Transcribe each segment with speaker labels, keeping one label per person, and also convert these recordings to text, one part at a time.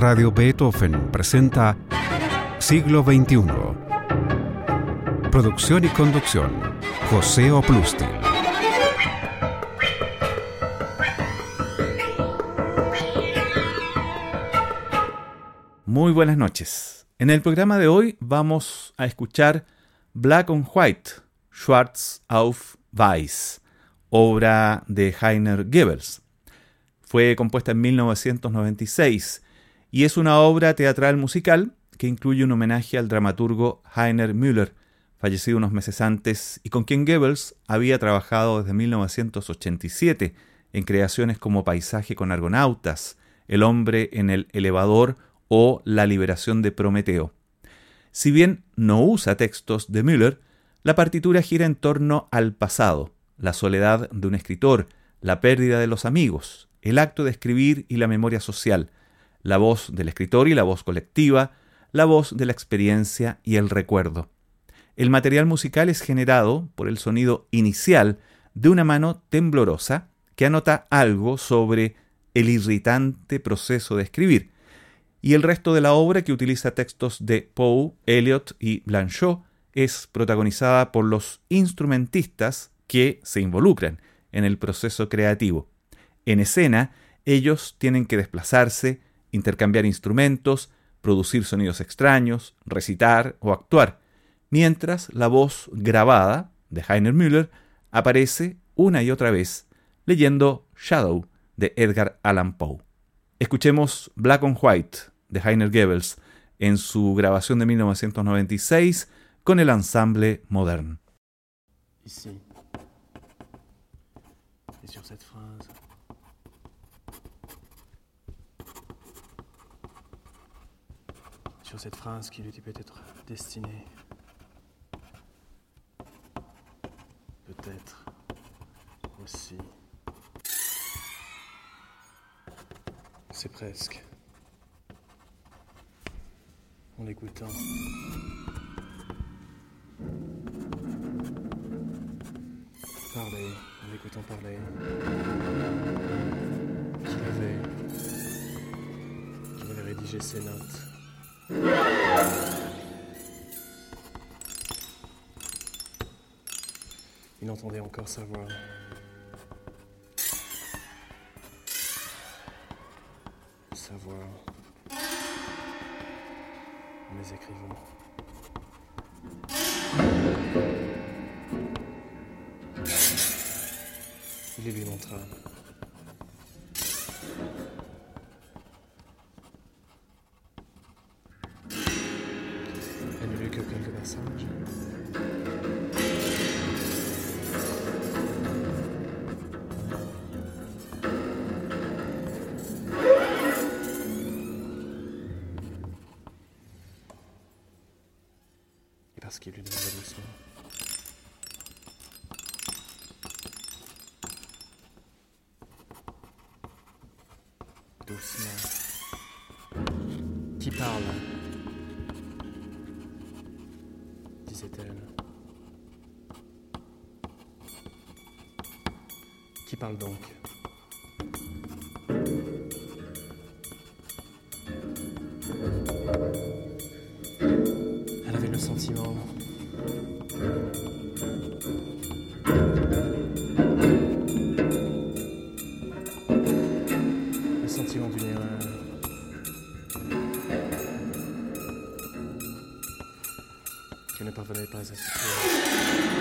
Speaker 1: Radio Beethoven presenta Siglo XXI. Producción y conducción, José Oplustil.
Speaker 2: Muy buenas noches. En el programa de hoy vamos a escuchar Black on White, Schwarz auf Weiß, obra de Heiner Goebbels. Fue compuesta en 1996 y es una obra teatral musical que incluye un homenaje al dramaturgo Heiner Müller, fallecido unos meses antes y con quien Goebbels había trabajado desde 1987 en creaciones como Paisaje con Argonautas, El hombre en el elevador o La liberación de Prometeo. Si bien no usa textos de Müller, la partitura gira en torno al pasado, la soledad de un escritor, la pérdida de los amigos, el acto de escribir y la memoria social, la voz del escritor y la voz colectiva, la voz de la experiencia y el recuerdo. El material musical es generado por el sonido inicial de una mano temblorosa que anota algo sobre el irritante proceso de escribir, y el resto de la obra, que utiliza textos de Poe, Eliot y Blanchot, es protagonizada por los instrumentistas que se involucran en el proceso creativo. En escena, ellos tienen que desplazarse, intercambiar instrumentos, producir sonidos extraños, recitar o actuar, mientras la voz grabada de Heiner Müller aparece una y otra vez, leyendo Shadow de Edgar Allan Poe. Escuchemos Black on White de Heiner Goebbels en su grabación de 1996 con el ensemble Modern.
Speaker 3: Ici. Et sur cette phrase. Sur cette phrase qui lui était peut-être destinée. Peut-être aussi. C'est presque. En l'écoutant. Parler, en l'écoutant parler. Qu'il avait rédigé ses notes. Il entendait encore sa voix. Sa voix. En les écrivant. Il les lui montra. Elle ne lut que quelques passages. Et parce qu'il lui demanda doucement. Doucement. Qui parle? Disait-elle. Qui parle donc? Elle avait le sentiment. Le sentiment d'une erreur. Qu'elle ne parvenait pas à situer.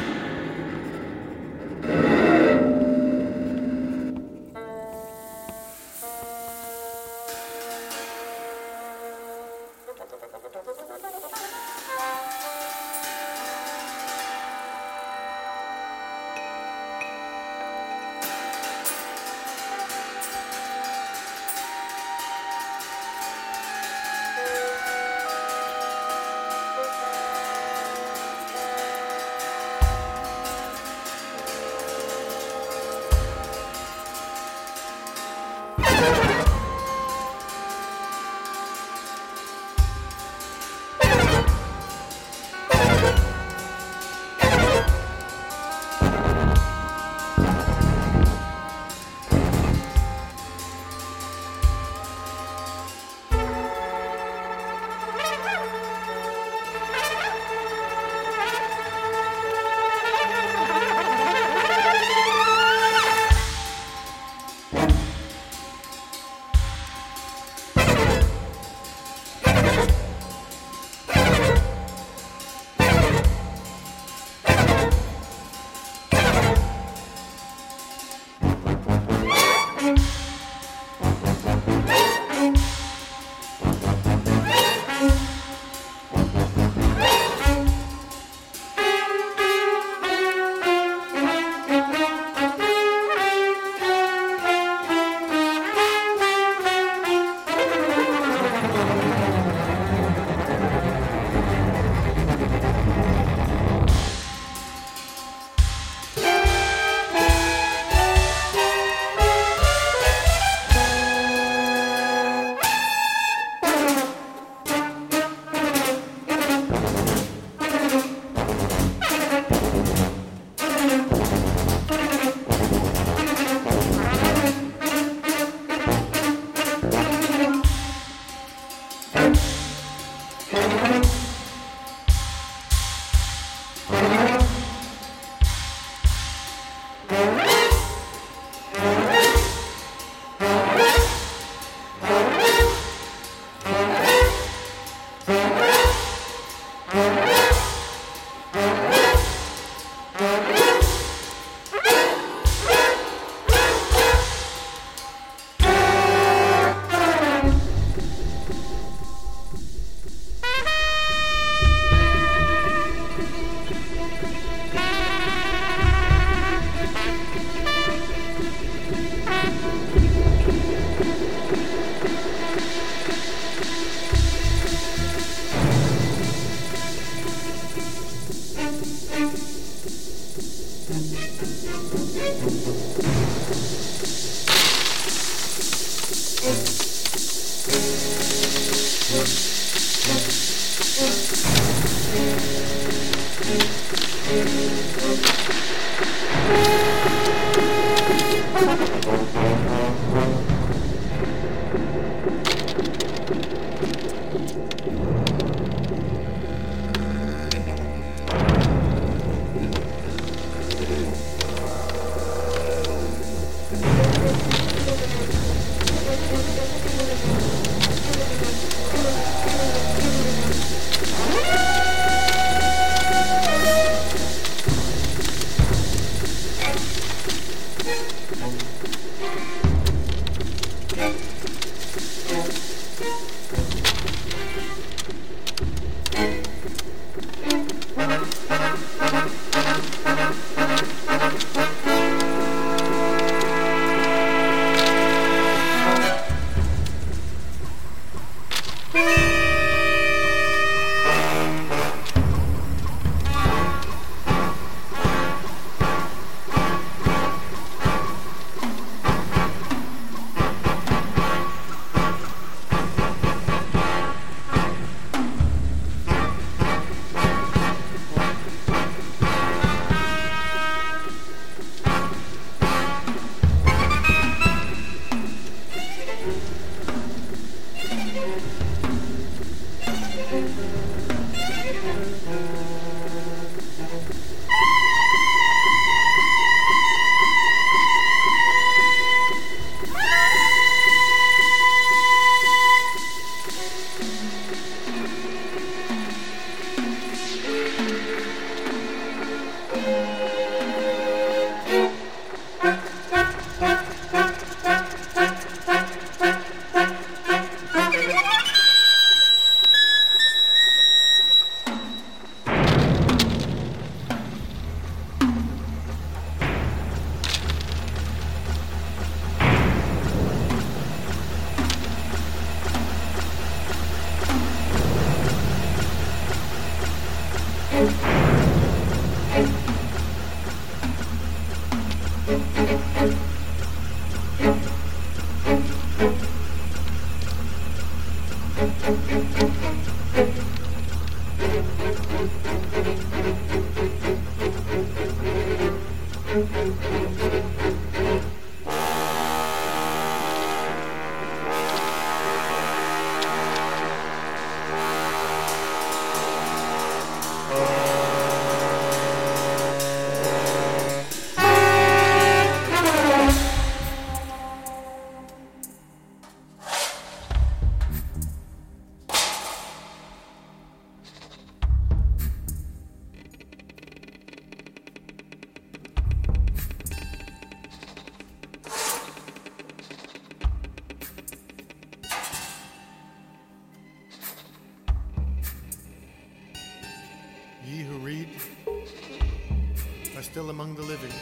Speaker 4: still among the living.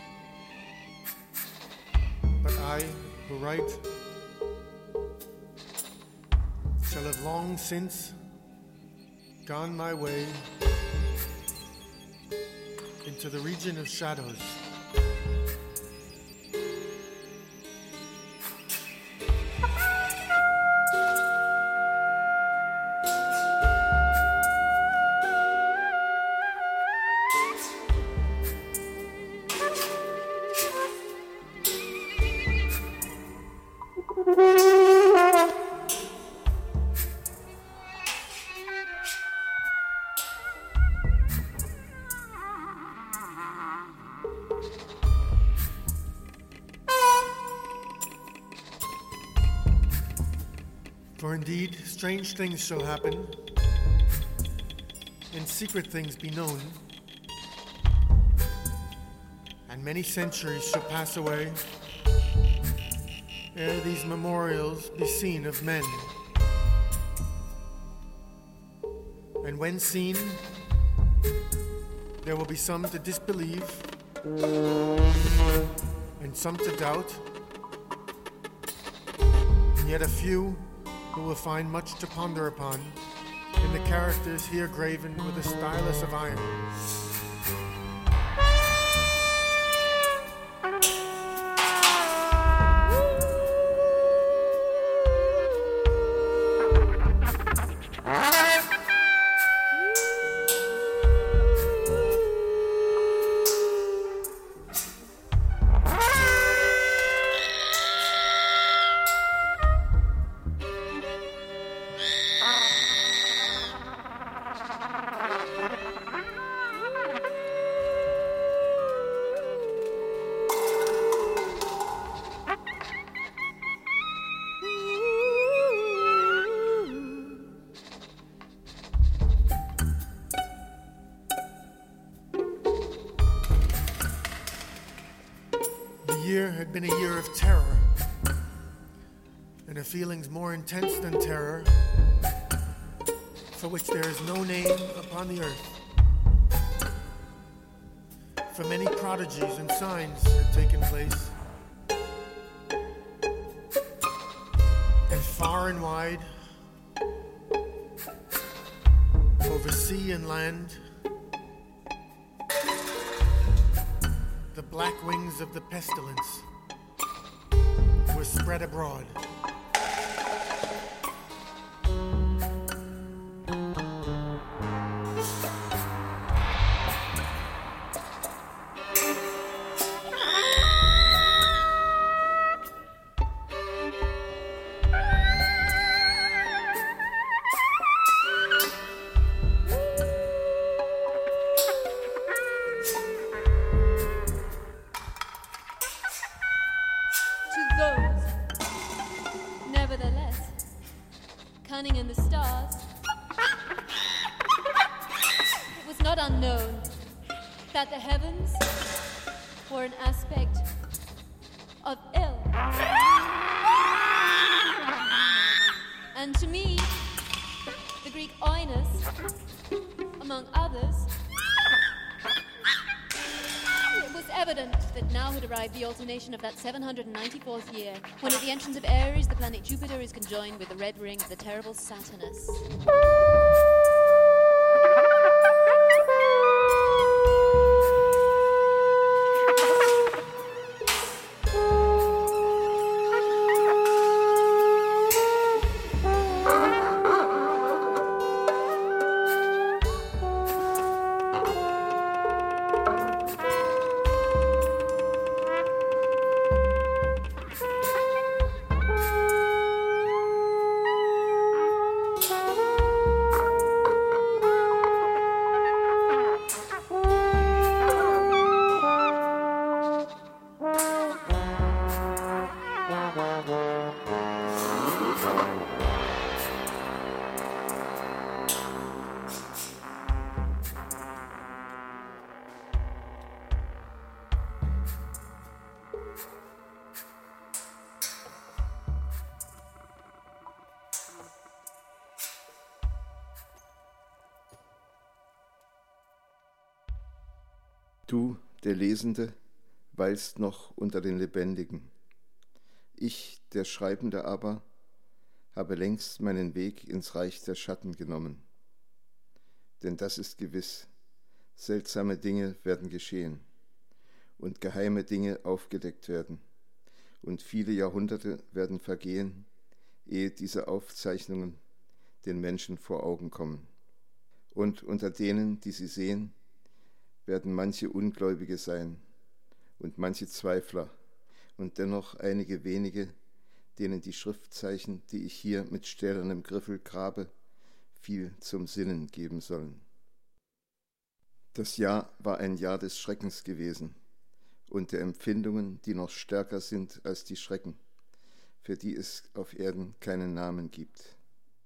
Speaker 4: But I, who write, shall have long since gone my way into the region of shadows. For indeed, strange things shall happen, and secret things be known, and many centuries shall pass away ere these memorials be seen of men. And when seen, there will be some to disbelieve, and some to doubt, and yet a few who will find much to ponder upon in the characters here graven with a stylus of iron. Had been a year of terror, and of feelings more intense than terror, for which there is no name upon the earth. For many prodigies and signs had taken place, and far and wide, over sea and land, the black wings of the pestilence were spread abroad.
Speaker 5: Cunning in the stars, it was not unknown that the heavens were an aspect of ill. And to me, the Greek oinos, among others, it was evident that now had arrived the alternation of that 794th year, when at the entrance of Aries, the planet Jupiter is conjoined with the red ring of the terrible Saturnus.
Speaker 6: Der Lesende weilst noch unter den Lebendigen. Ich, der Schreibende aber, habe längst meinen Weg ins Reich der Schatten genommen. Denn das ist gewiss, seltsame Dinge werden geschehen und geheime Dinge aufgedeckt werden, und viele Jahrhunderte werden vergehen, ehe diese Aufzeichnungen den Menschen vor Augen kommen. Und unter denen, die sie sehen, werden manche Ungläubige sein und manche Zweifler und dennoch einige wenige, denen die Schriftzeichen, die ich hier mit stählernem Griffel grabe, viel zum Sinnen geben sollen. Das Jahr war ein Jahr des Schreckens gewesen und der Empfindungen, die noch stärker sind als die Schrecken, für die es auf Erden keinen Namen gibt.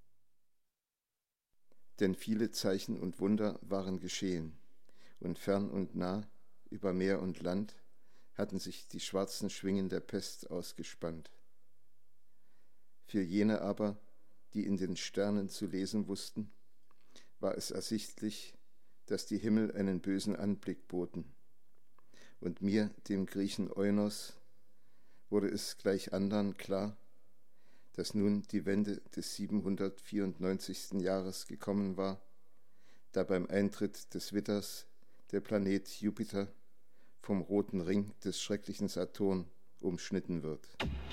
Speaker 6: Denn viele Zeichen und Wunder waren geschehen, und fern und nah, über Meer und Land, hatten sich die schwarzen Schwingen der Pest ausgespannt. Für jene aber, die in den Sternen zu lesen wussten, war es ersichtlich, dass die Himmel einen bösen Anblick boten. Und mir, dem Griechen Eunos, wurde es gleich andern klar, dass nun die Wende des 794. Jahres gekommen war, da beim Eintritt des Witters der Planet Jupiter vom roten Ring des schrecklichen Saturn umschnitten wird.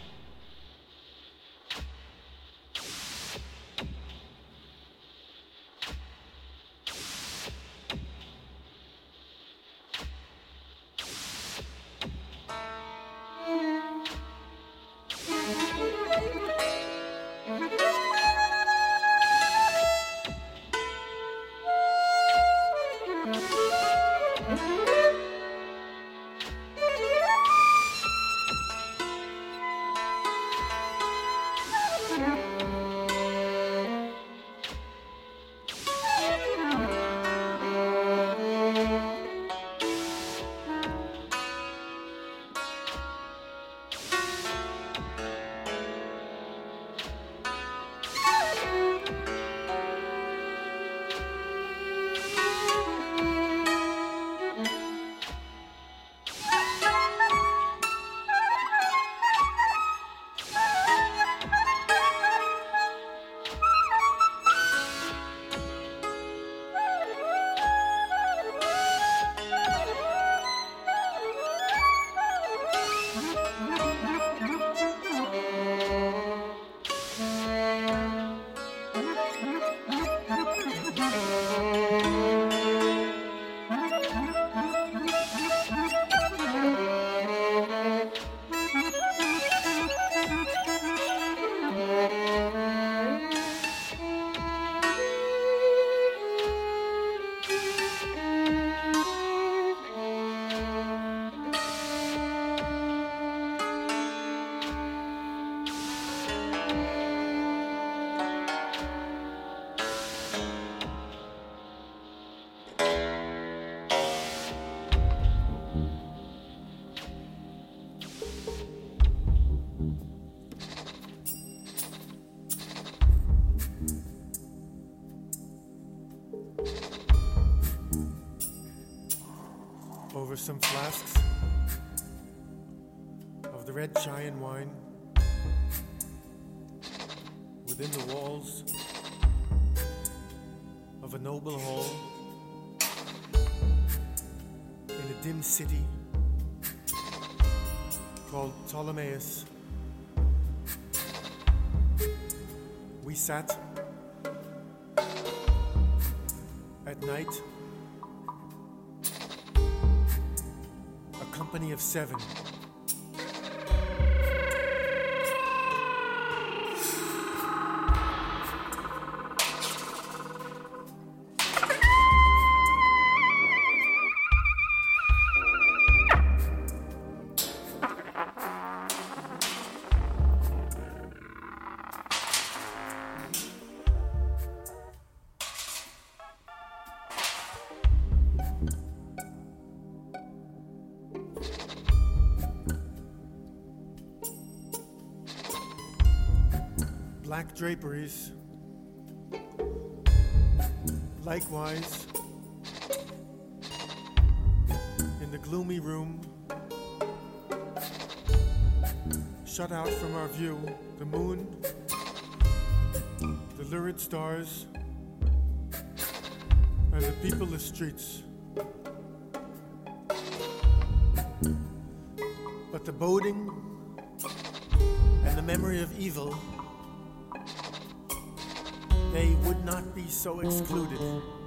Speaker 4: Over some flasks of the red Chian wine within the walls of a noble hall in a dim city called Ptolemais. We sat at night, a company of 7. Black draperies, likewise in a gloomy room, shut out from our view, the moon, the lurid stars, and the peopleless streets. But the boding and the memory of evil, they would not be so excluded.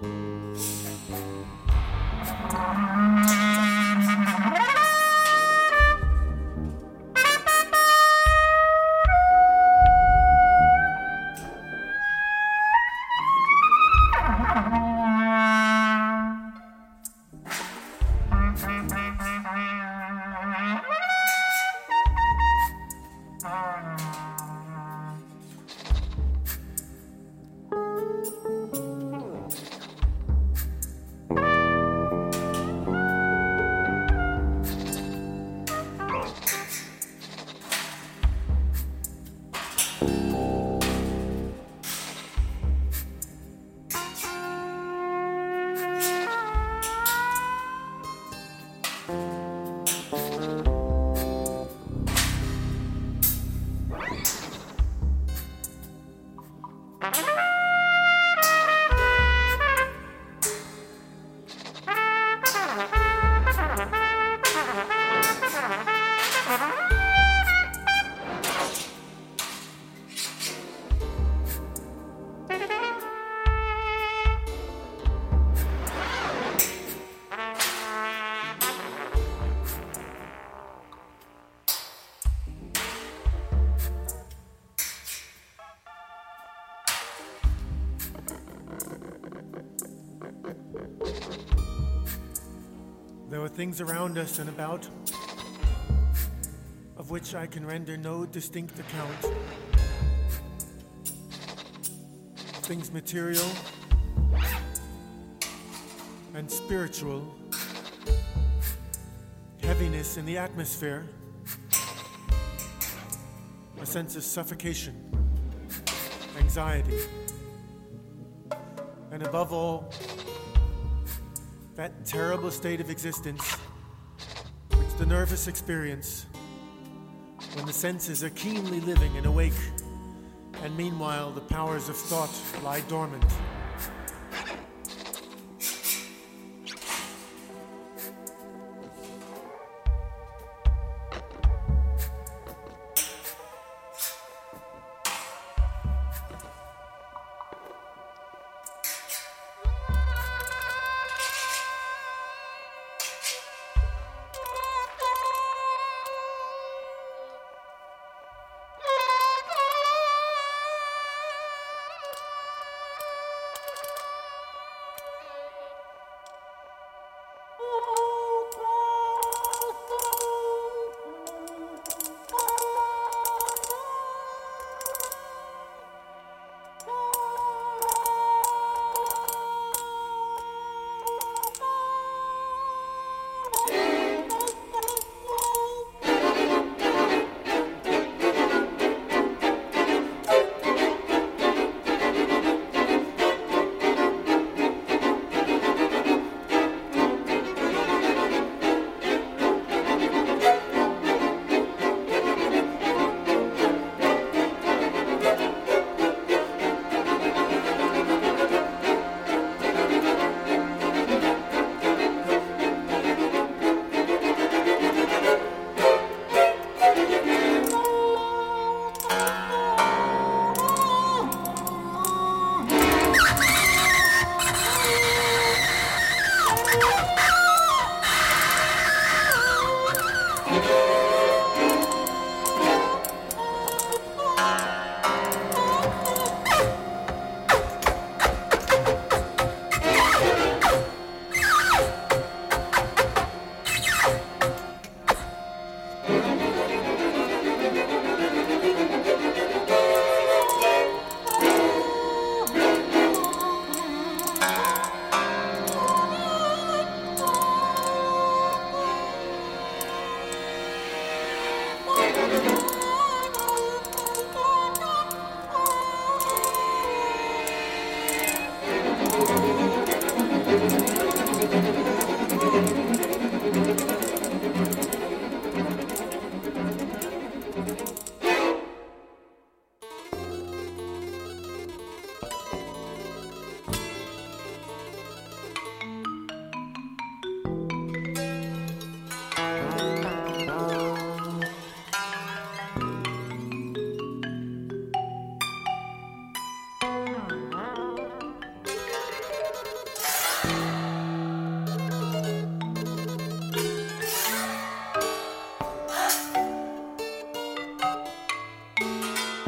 Speaker 4: There are things around us and about of which I can render no distinct account. Things material and spiritual, heaviness in the atmosphere, a sense of suffocation, anxiety, and above all, that terrible state of existence which the nervous experience when the senses are keenly living and awake, and meanwhile the powers of thought lie dormant.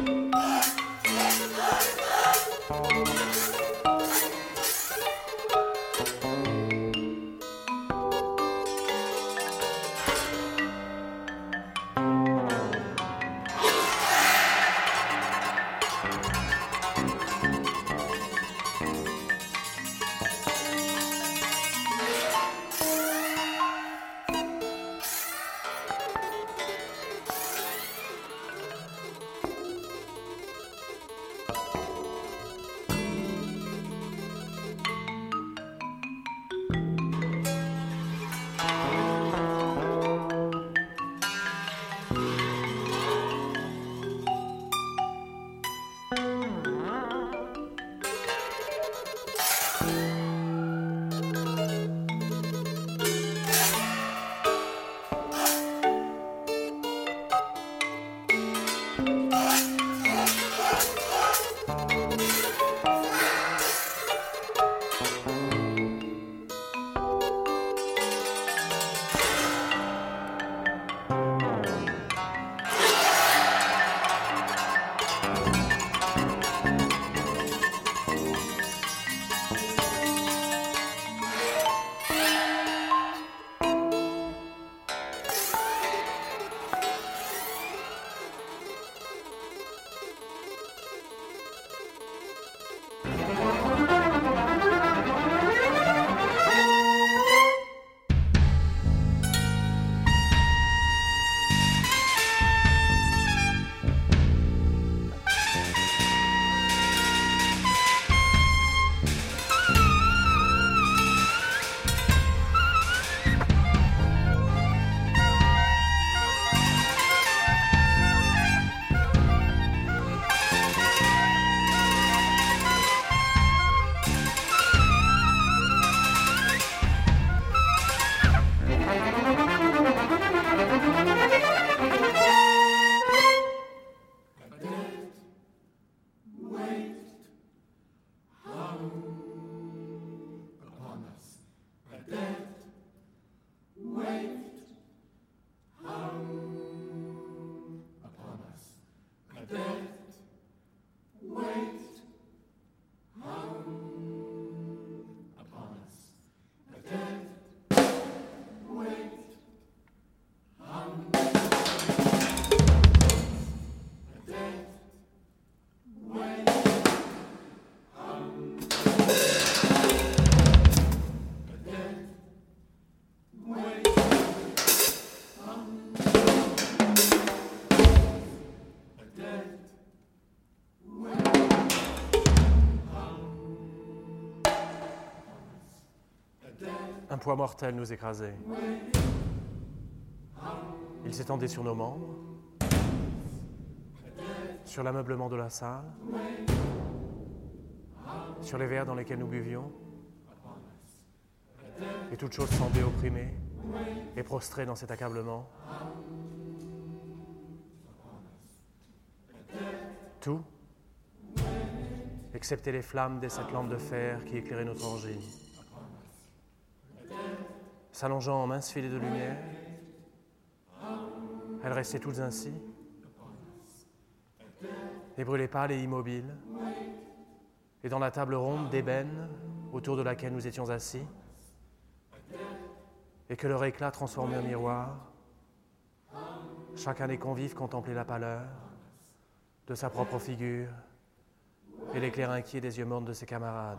Speaker 3: Un poids mortel nous écrasait. Il s'étendait sur nos membres, sur l'ameublement de la salle, sur les verres dans lesquels nous buvions, et toute chose semblait opprimée et prostrée dans cet accablement. Tout, excepté les flammes des 7 lampes de fer qui éclairaient notre orgie. S'allongeant en minces filets de lumière, elles restaient toutes ainsi, et brûlaient pâles et immobiles, et dans la table ronde d'ébène autour de laquelle nous étions assis, et que leur éclat transformait en miroir, chacun des convives contemplait la pâleur de sa propre figure et l'éclair inquiet des yeux mornes de ses camarades.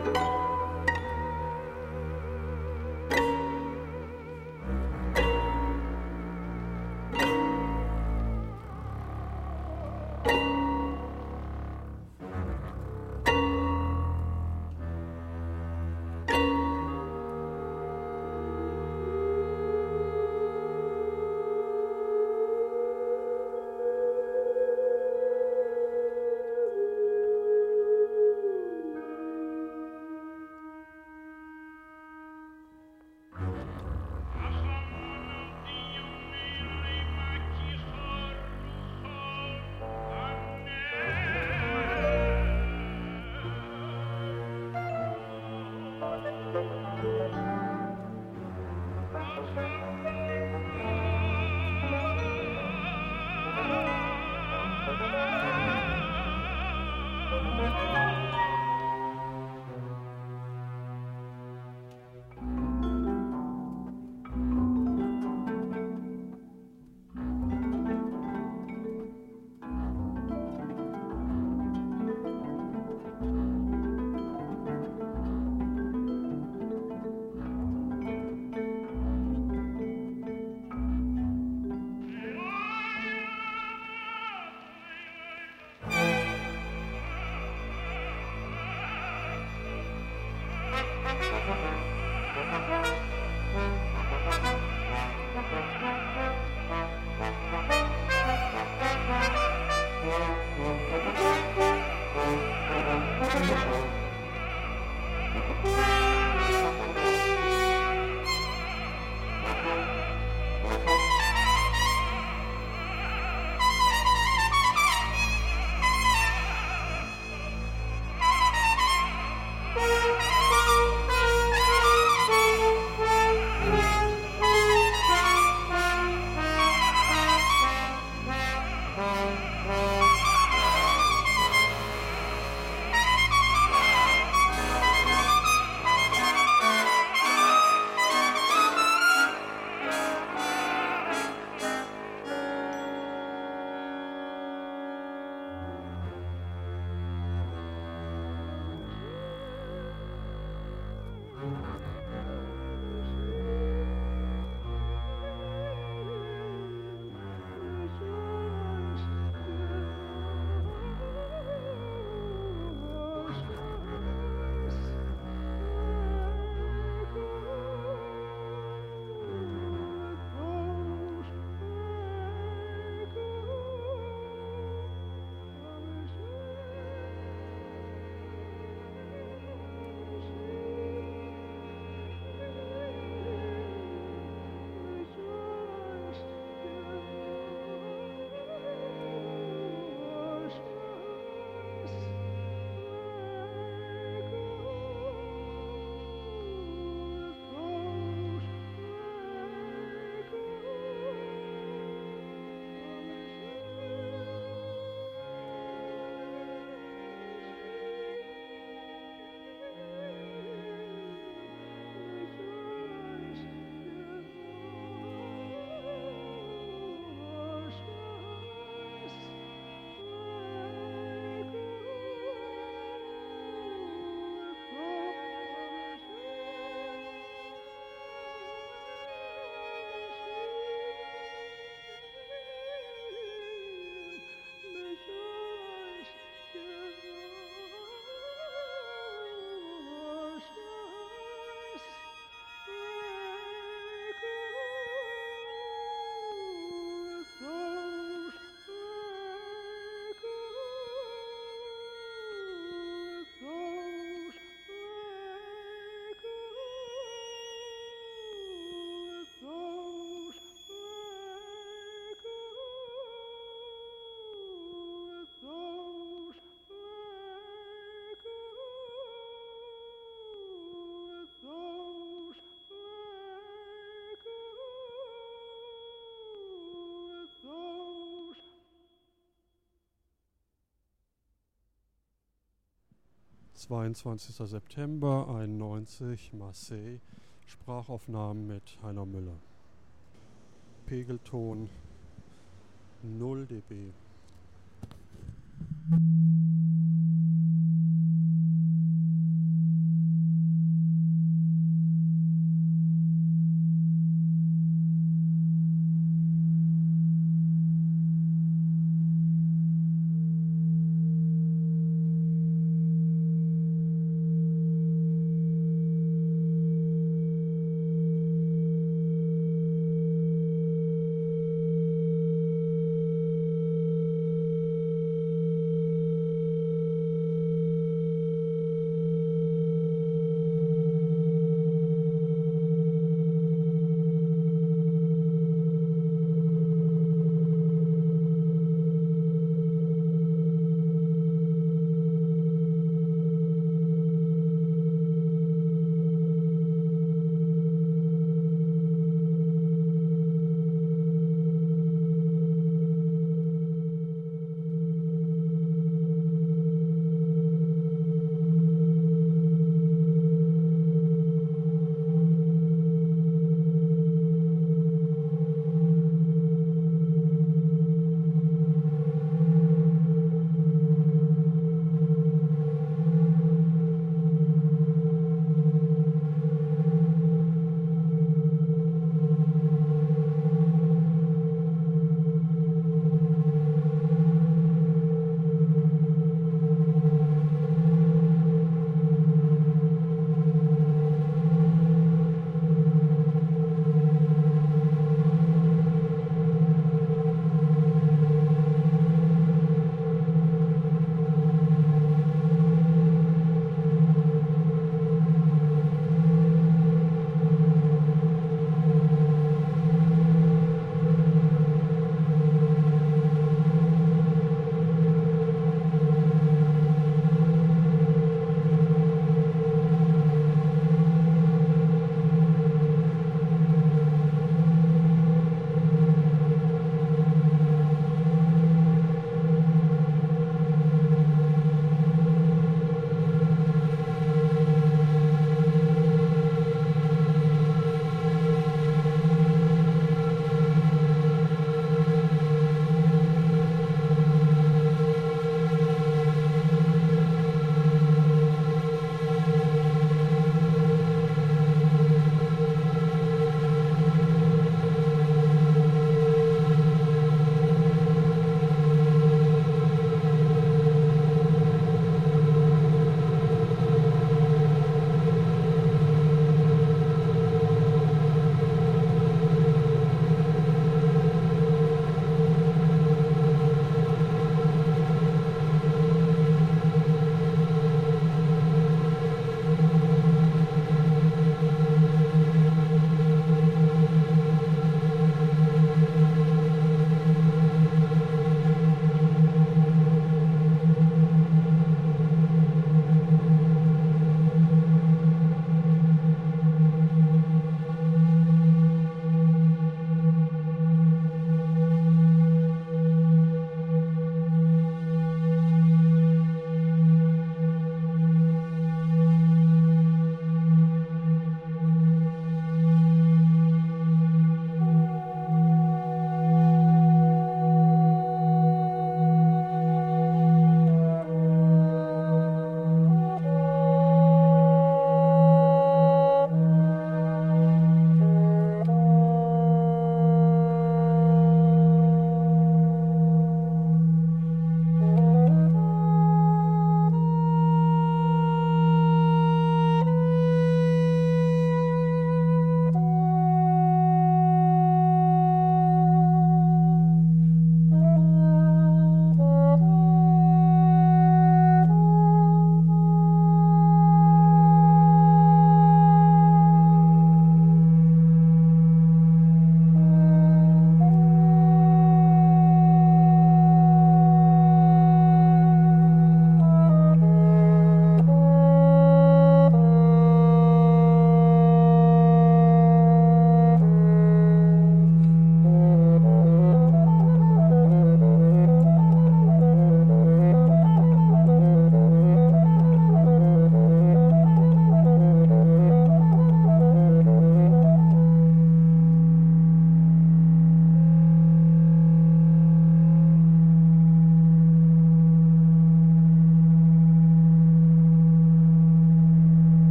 Speaker 7: 22. September 91, Marseille, Sprachaufnahmen mit Heiner Müller. Pegelton 0 dB.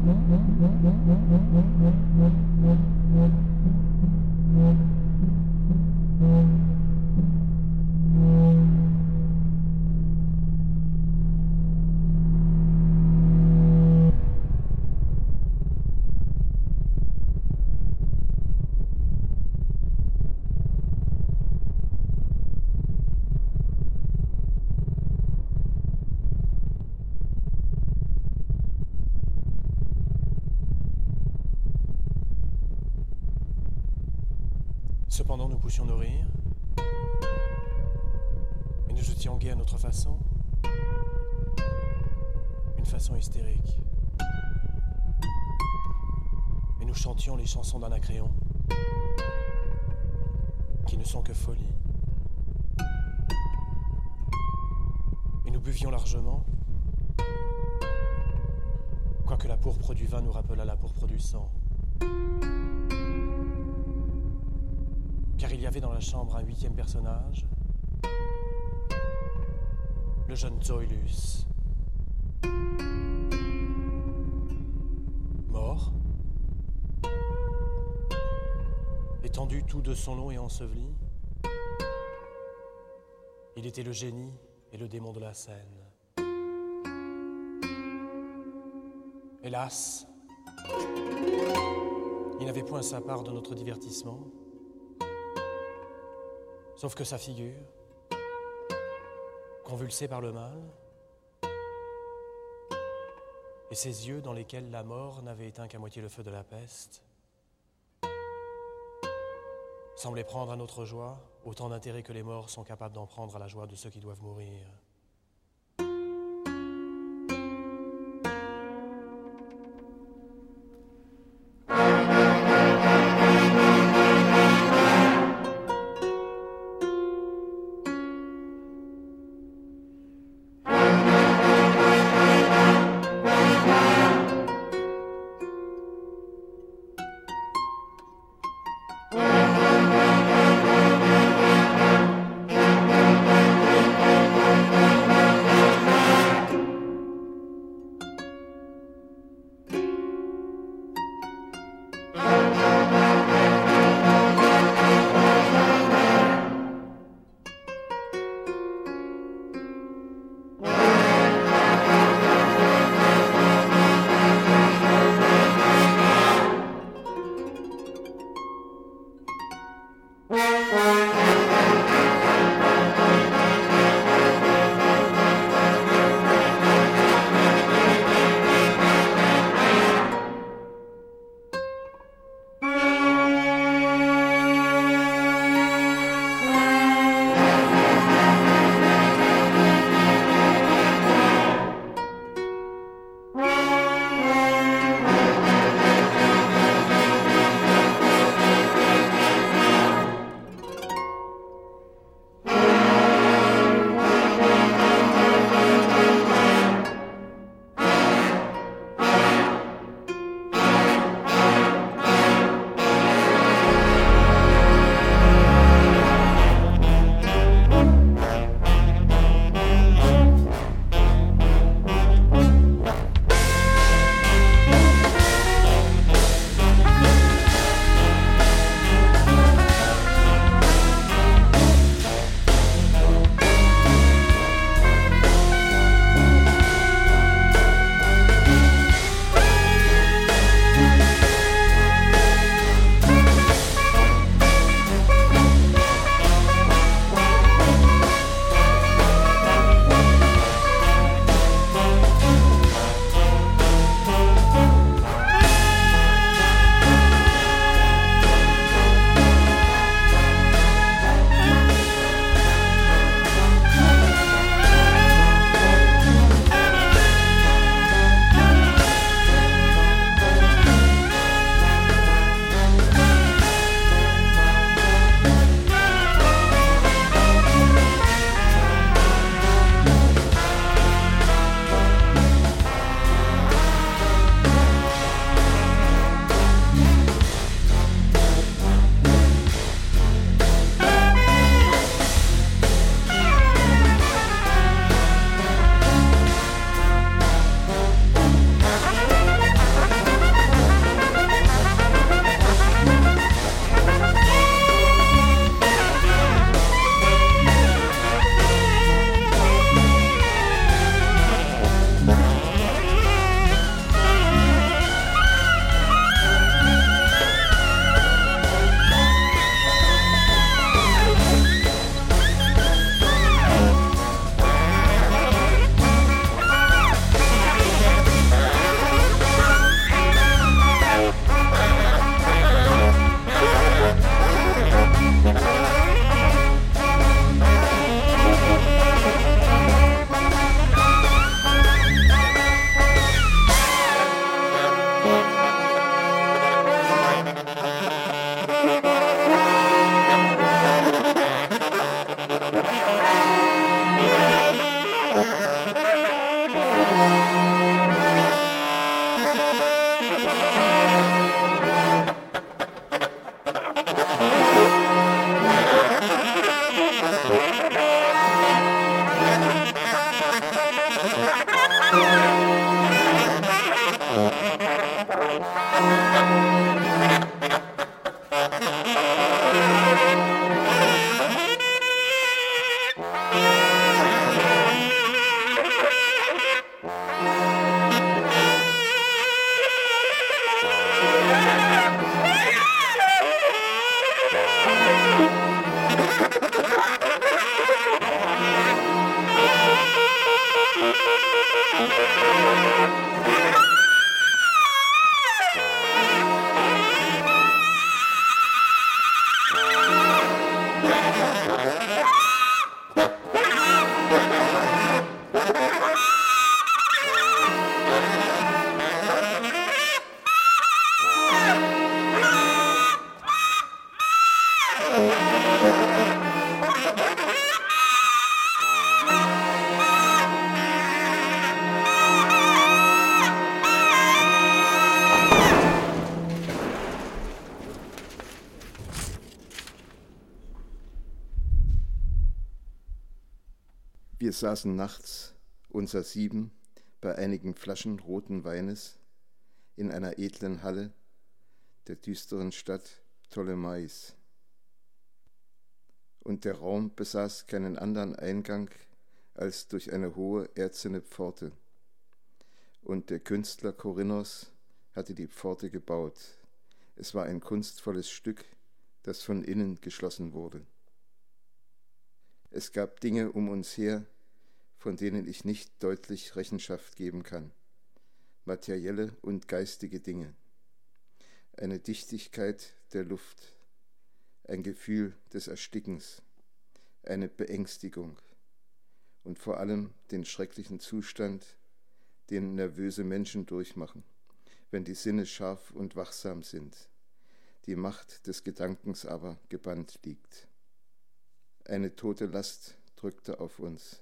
Speaker 3: Cependant, nous poussions nos rires, et nous étions gais à notre façon, une façon hystérique. Et nous chantions les chansons d'Anacréon, qui ne sont que folie. Et nous buvions largement, quoique la pourpre du vin nous rappelât la pourpre du sang. Car il y avait dans la chambre un 8e personnage, le jeune Zoilus. Mort, étendu tout de son long et enseveli, il était le génie et le démon de la scène. Hélas, il n'avait point sa part de notre divertissement, sauf que sa figure, convulsée par le mal, et ses yeux dans lesquels la mort n'avait éteint qu'à moitié le feu de la peste, semblaient prendre à notre joie autant d'intérêt que les morts sont capables d'en prendre à la joie de ceux qui doivent mourir.
Speaker 6: Wir saßen nachts, unser 7, bei einigen Flaschen roten Weines in einer edlen Halle der düsteren Stadt Ptolemais. Und der Raum besaß keinen anderen Eingang als durch eine hohe erzene Pforte. Und der Künstler Korinnos hatte die Pforte gebaut. Es war ein kunstvolles Stück, das von innen geschlossen wurde. Es gab Dinge um uns her, von denen ich nicht deutlich Rechenschaft geben kann. Materielle und geistige Dinge. Eine Dichtigkeit der Luft, ein Gefühl des Erstickens, eine Beängstigung und vor allem den schrecklichen Zustand, den nervöse Menschen durchmachen, wenn die Sinne scharf und wachsam sind, die Macht des Gedankens aber gebannt liegt. Eine tote Last drückte auf uns.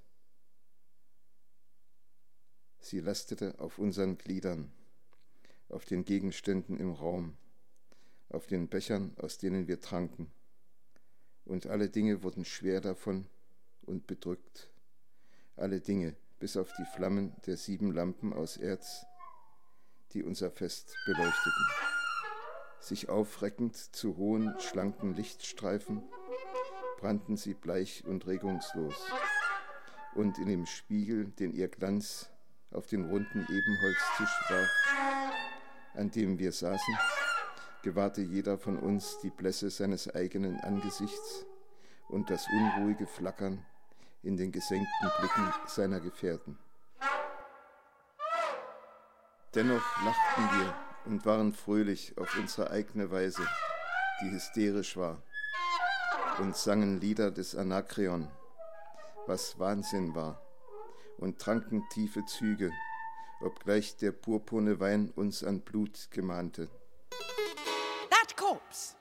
Speaker 6: Sie lastete auf unseren Gliedern, auf den Gegenständen im Raum, auf den Bechern, aus denen wir tranken. Und alle Dinge wurden schwer davon und bedrückt. Alle Dinge, bis auf die Flammen der 7 Lampen aus Erz, die unser Fest beleuchteten. Sich aufreckend zu hohen, schlanken Lichtstreifen, brannten sie bleich und regungslos. Und in dem Spiegel, den ihr Glanz auf den runden Ebenholztisch warf, an dem wir saßen, gewahrte jeder von uns die Blässe seines eigenen Angesichts und das unruhige Flackern in den gesenkten Blicken seiner Gefährten. Dennoch lachten wir und waren fröhlich auf unsere eigene Weise, die hysterisch war, und sangen Lieder des Anakreon, was Wahnsinn war, und tranken tiefe Züge, obgleich der purpurne Wein uns an Blut gemahnte.
Speaker 8: That corpse!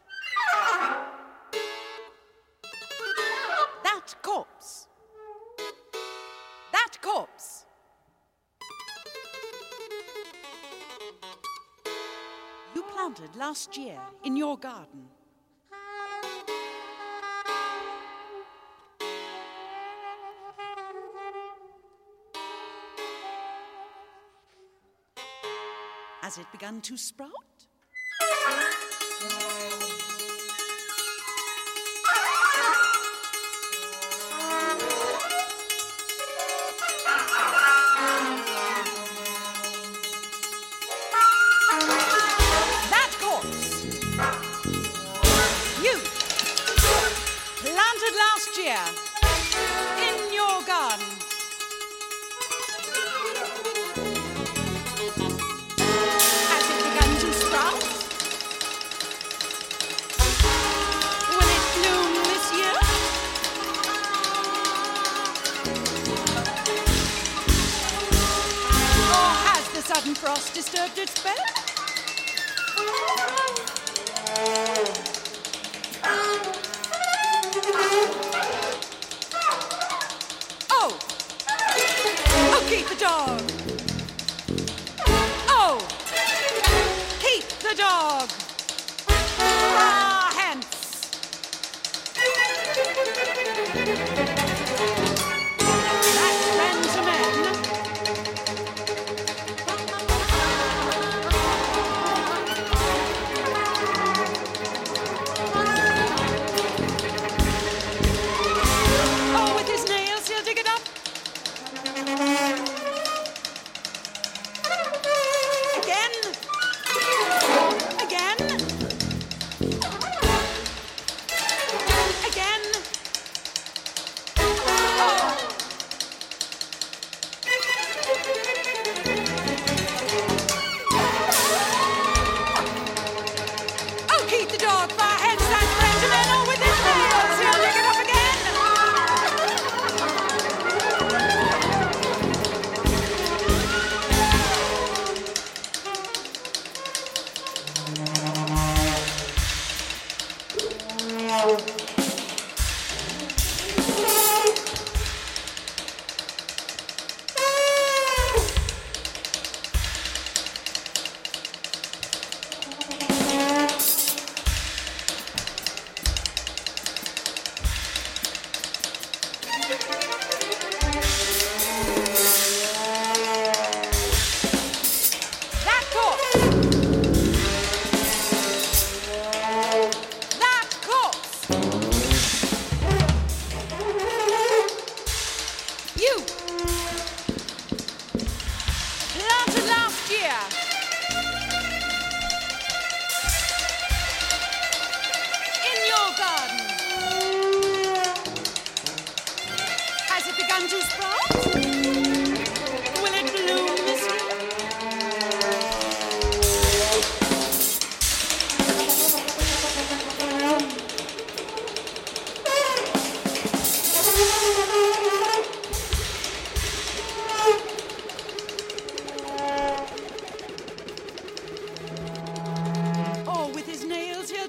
Speaker 8: That corpse! That corpse! You planted last year in your garden. Has it begun to sprout? That corpse, you planted last year in your garden. Sudden frost disturbed its bed? Oh! Oh, keep the dog! Oh! Keep the dog! Ah, hence! That's friend to men.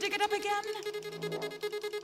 Speaker 8: dig it up again?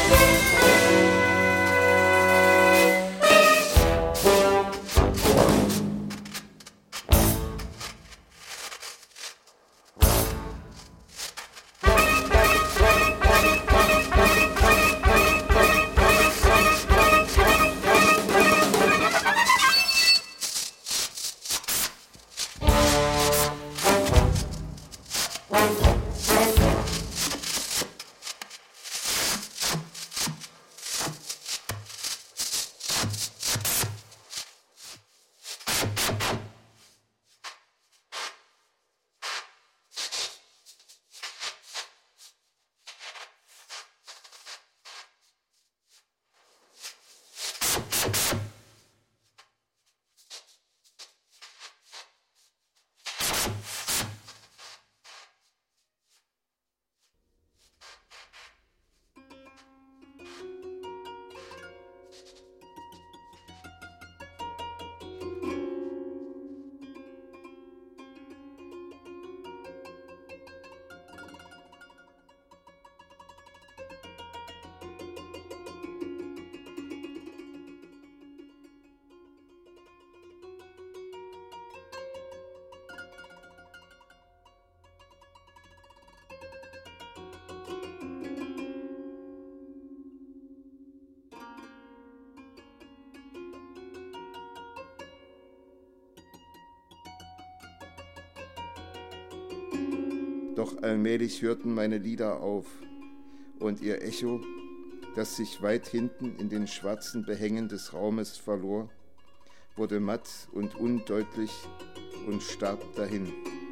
Speaker 6: Doch allmählich hörten meine Lieder auf, und ihr Echo, das sich weit hinten in den schwarzen Behängen des Raumes verlor, wurde matt und undeutlich und starb dahin.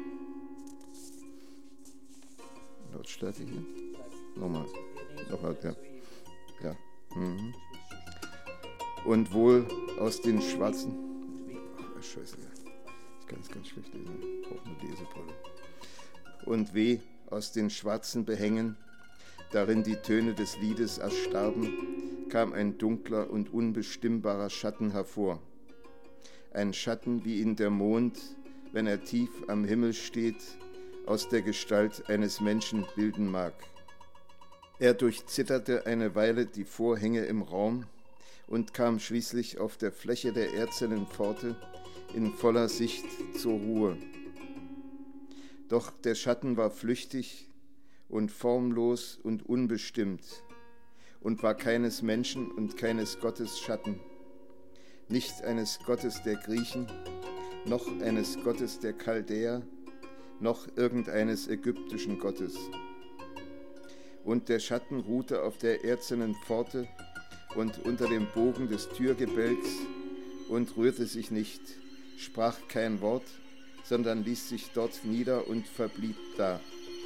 Speaker 6: Lautstärke hier? Nochmal, ja. Ja. Mhm. Und wohl aus den schwarzen... Ach, Scheiße, ich kann es ganz schlecht lesen, ich brauche eine Lesebrille. Und weh aus den schwarzen Behängen, darin die Töne des Liedes erstarben, kam ein dunkler und unbestimmbarer Schatten hervor. Ein Schatten, wie ihn der Mond, wenn er tief am Himmel steht, aus der Gestalt eines Menschen bilden mag. Er durchzitterte eine Weile die Vorhänge im Raum und kam schließlich auf der Fläche der erzenen Pforte in voller Sicht zur Ruhe. Doch der Schatten war flüchtig und formlos und unbestimmt und war keines Menschen und keines Gottes Schatten, nicht eines Gottes der Griechen, noch eines Gottes der Chaldäer, noch irgendeines ägyptischen Gottes. Und der Schatten ruhte auf der erzenen Pforte und unter dem Bogen des Türgebälks und rührte sich nicht, sprach kein Wort, sondern ließ sich dort nieder und verblieb da.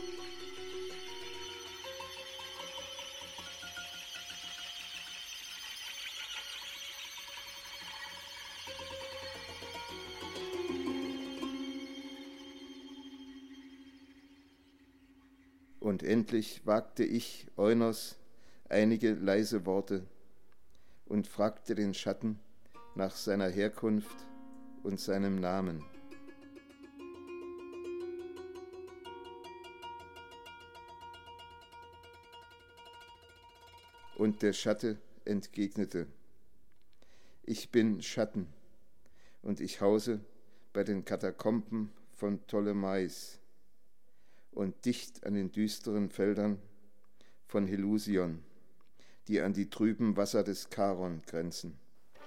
Speaker 6: Und endlich wagte ich, Eunos, einige leise Worte und fragte den Schatten nach seiner Herkunft und seinem Namen. Und der Schatten entgegnete: Ich bin Schatten, und ich hause bei den Katakomben von Ptolemais und dicht an den düsteren Feldern von Helusion, die an die trüben Wasser des Charon grenzen.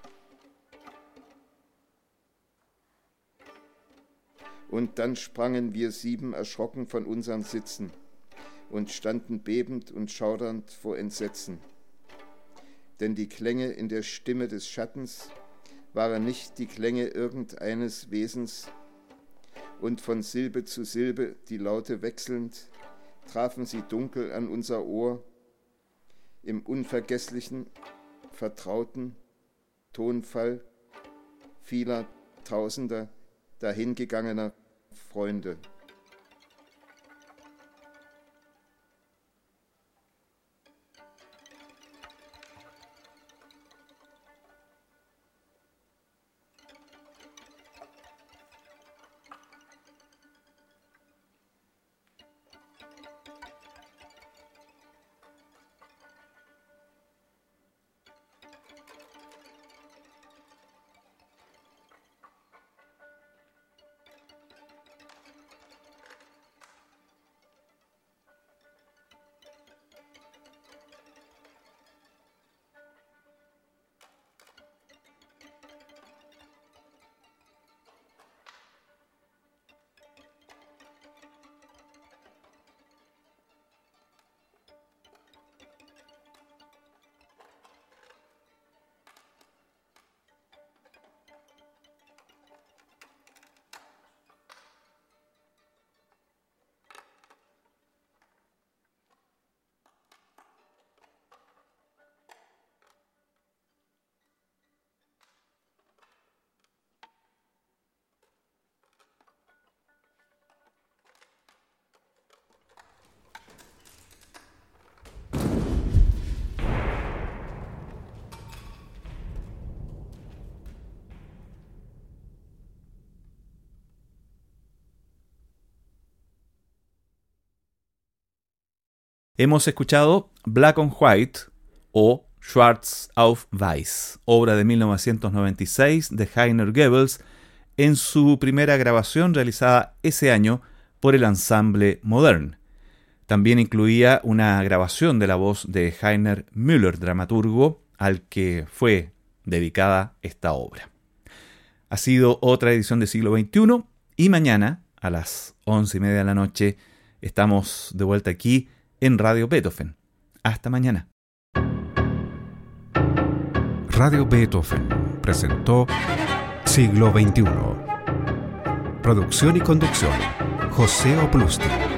Speaker 6: Und dann sprangen wir 7 erschrocken von unseren Sitzen und standen bebend und schaudernd vor Entsetzen. Denn die Klänge in der Stimme des Schattens waren nicht die Klänge irgendeines Wesens, und von Silbe zu Silbe, die Laute wechselnd, trafen sie dunkel an unser Ohr, im unvergesslichen, vertrauten Tonfall vieler Tausender dahingegangener Freunde.
Speaker 2: Hemos escuchado Black on White o Schwarz auf Weiß, obra de 1996 de Heiner Goebbels, en su primera grabación realizada ese año por el ensamble Modern. También incluía una grabación de la voz de Heiner Müller, dramaturgo, al que fue dedicada esta obra. Ha sido otra edición de Siglo XXI y mañana a las 11:30 de la noche estamos de vuelta aquí en Radio Beethoven. Hasta mañana.
Speaker 1: Radio Beethoven presentó Siglo XXI. Producción y conducción, José Oplusti.